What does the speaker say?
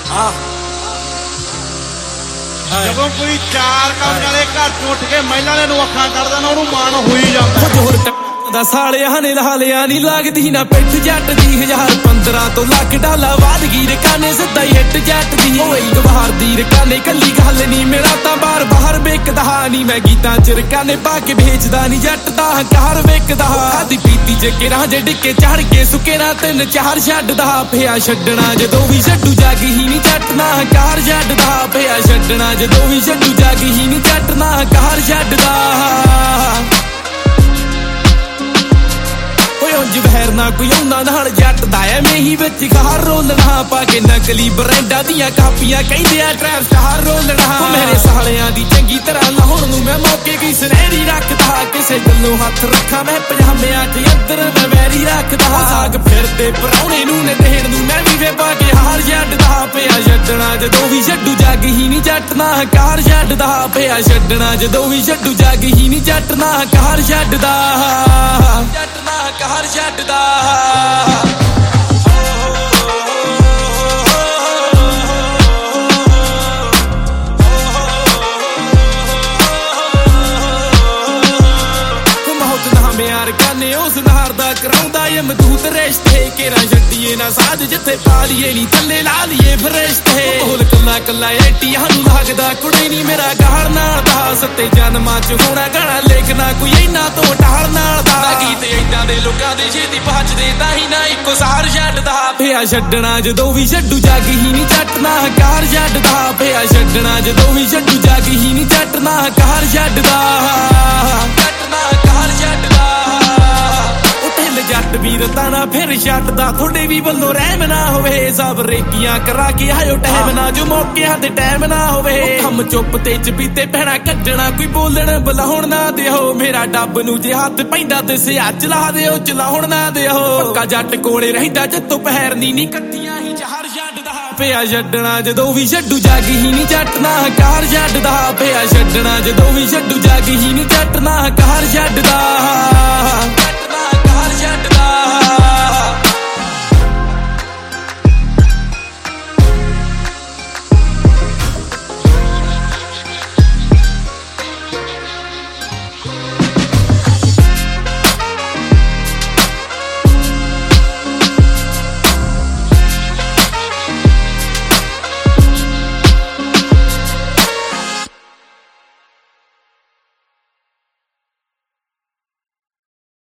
ਜਦੋਂ ਕੋਈ ਚਾਰ ਕੰਮ ਵਾਲੇ ਘਰ ਤੋਂ ਉੱਠ ਕੇ ਮਹਿਲਾ ਨੇ ਨੂੰ ਅੱਖਾਂ ਕੱਢਦਾ ਨਾ ਉਹਨੂੰ ਮਾਣ ਹੋਈ ਜਾਂਦਾ ਦਾ ਸਾਲਿਆਂ ਨੇ ਲਾ ਲਿਆ ਨੀ ਲੱਗਦੀ ਨਾ ਪਿੱਠ ਜੱਟ ਦੀ 1015 ਤੋਂ ਲੱਖ ਡਾਲਾ ਵਾਦ ਗਈ ਰਕਾਨੇ ਸਿੱਧਾ ਹੀ ਹਿੱਟ ਜੱਟ ਦੀ ਓਏ ਗਵਾਰ ਦੀ ਰਕਾਨੇ ਕੱਲੀ ਗੱਲ ਨੀ ਮੇਰਾ ਤਾਂ ਬਾਰ ਬਾਹਰ ਵੇਖਦਾ ਨੀ ਮੈਂ ਗੀਤਾਂ ਚ ਰਕਾਨੇ ਪਾ ਕੇ ਭੇਜਦਾ ਨੀ ਜੱਟ ਦਾ ਹੰਕਾਰ ਵੇਖਦਾ ਖਾਦੀ ਪੀਤੀ ਚ ਕਿਰਾਂ ਜੇ ਡਿੱਕੇ ਚੜ ਕੇ ਸੁੱਕੇ ਨਾ ਤਿੰਨ ਚਾਰ ਛੱਡਦਾ ਪਿਆ ਛੱਡਣਾ ਜਦੋਂ ਵੀ ਛੱਡੂ ਜਾਗ ਹੀ ਨੀ ਜੱਟ ਨਾ ਹੰਕਾਰ ਛੱਡਦਾ ਪਿਆ ਛੱਡਣਾ ਜਦੋਂ ਵੀ ਛੱਡੂ ਜਾਗ ਹੀ ਨੀ ਜੱਟ ਨਾ ਹੰਕਾਰ ਛੱਡਦਾ ਜ਼ਹਿਰ ਨਾ ਕੋਈ ਉਹਨਾਂ ਨਾਲ ਜੱਟ ਦਾ ਐਵੇਂ ਹੀ ਵਿੱਚ ਗਾਰ ਰੋਲਣਾ ਪਾ ਕੇ ਨਕਲੀ ਬਰੈਂਡਾਂ ਦੀਆਂ ਕਾਪੀਆਂ ਕਹਿੰਦੇ ਆ ਟ੍ਰੈਪ ਸਟਾਰ ਰੋਲਣਾ ਮੇਰੇ ਸਾਲਿਆਂ ਦੀ ਚੰਗੀ ਤਰ੍ਹਾਂ ਲਾਉਣ ਨੂੰ ਮੈਂ ਮੌਕੇ ਕੀ ਸਨਹਿਰੀ ਰੱਖਦਾ ਕਿਸੇ ਗੱਲੋਂ ਹੱਥ ਰੱਖਾਂ ਮੈਂ ਪਜਾਮਿਆਂ 'ਚ ਅੰਦਰ ਮੈਂ ਵੈਰੀ ਰੱਖਦਾ ਸਾਗ ਫਿਰਦੇ ਪਰਾਉਣੇ ਨੂੰ ਨੇ ਦੇਣ ਨੂੰ ਮੈਂ ਵੀ ਵੇ ਪਾ ਕੇ ਹਾਰ ਛੱਡਦਾ ਪਿਆ ਛੱਡਣਾ ਜਦੋਂ ਵੀ ਛੱਡੂ ਜਾਗ ਹੀ ਨੀ ਜੱਟ ਨਾ ਹੰਕਾਰ ਛੱਡਦਾ ਪਿਆ ਛੱਡਣਾ ਜਦੋਂ ਵੀ ਛੱਡੂ ਜਾਗ ਹੀ ਨੀ ਜੱਟ ਨਾ ਹੰਕਾਰ ਛੱਡਦਾ ਜੱਟ ਨਾ ਹੰਕਾਰ ਛੱਡਦਾ ਯਾਰ ਕਾਨੇ ਉਸ ਨਹਾਰ ਦਾ ਕਰਾਉਂਦਾ ਏ ਮਦੂਤ ਰਿਸ਼ਤੇ ਕੇਰਾ ਛੱਡੀਏ ਨਾ ਸਾਧ ਜਿੱਥੇ ਪਾ ਲਈਏ ਨੀ ਥੱਲੇ ਲਾ ਲਈਏ ਫਰਿਸ਼ਤੇ ਬੋਲ ਕੱਲਾ ਕੱਲਾ ਏਟੀਆਂ ਨੂੰ ਲੱਗਦਾ ਕੁੜੀ ਨੀ ਮੇਰਾ ਗਾਲ ਨਾਲ ਦਾ ਸੱਤੇ ਜਨਮਾਂ ਚ ਹੋਣਾ ਗਾਣਾ ਲਿਖਣਾ ਕੋਈ ਇੰਨਾ ਤੋਂ ਢਾਲ ਨਾਲ ਦਾ ਗੀਤ ਏਦਾਂ ਦੇ ਲੋਕਾਂ ਦੇ ਛੇਤੀ ਪਹੁੰਚਦੇ ਤਾਂ ਹੀ ਨਾ ਇੱਕੋ ਸਾਰ ਛੱਡਦਾ ਪਿਆ ਛੱਡਣਾ ਜਦੋਂ ਵੀ ਛੱਡੂ ਜਾਗ ਹੀ ਨੀ ਜੱਟ ਨਾ ਹੰਕਾਰ ਛੱਡਦਾ ਪਿਆ ਛੱਡਣਾ ਜਦੋਂ ਵੀ ਛੱਡੂ ਜਾਗ ਹੀ ਨੀ ਜੱਟ ਨਾ ਹੰਕਾਰ ਛੱਡਦਾ ਜੱਟ ਨਾ ਹੰਕਾਰ ਛੱਡਦਾ ਜੱਟ ਵੀਰ ਤਾਣਾ ਫਿਰ ਛੱਡਦਾ ਤੁਹਾਡੇ ਵੀ ਵੱਲੋਂ ਰਹਿਮ ਨਾ ਹੋਵੇ ਸਭ ਰੇਕੀਆਂ ਕਰਾ ਕੇ ਆਇਓ ਟਾਈਮ ਨਾ ਜੋ ਮੌਕਿਆਂ ਤੇ ਟਾਈਮ ਨਾ ਹੋਵੇ ਕੰਮ ਚੁੱਪ ਤੇ ਚਪੀਤੇ ਪੈਣਾ ਕੱਢਣਾ ਕੋਈ ਬੋਲਣ ਬੁਲਾਉਣ ਨਾ ਦਿਓ ਮੇਰਾ ਡੱਬ ਨੂੰ ਜੇ ਹੱਥ ਪੈਂਦਾ ਤੇ ਸਿਆ ਚਲਾ ਦਿਓ ਚਲਾਉਣ ਨਾ ਦਿਓ ਪੱਕਾ ਜੱਟ ਕੋਲੇ ਰਹਿੰਦਾ ਜੱਤੋਂ ਪਹਿਰ ਨੀ ਕੱਤੀਆਂ ਹੀ ਜ਼ਹਰ ਛੱਡਦਾ ਪਿਆ ਛੱਡਣਾ ਜਦੋਂ ਵੀ ਛੱਡੂ ਜਾਗ ਹੀ ਨੀ ਜੱਟ ਨਾ ਹੰਕਾਰ ਛੱਡਦਾ ਪਿਆ ਛੱਡਣਾ ਜਦੋਂ ਵੀ ਛੱਡੂ ਜਾਗ ਹੀ ਨੀ ਜੱਟ ਨਾ ਹੰਕਾਰ ਛੱਡਦਾ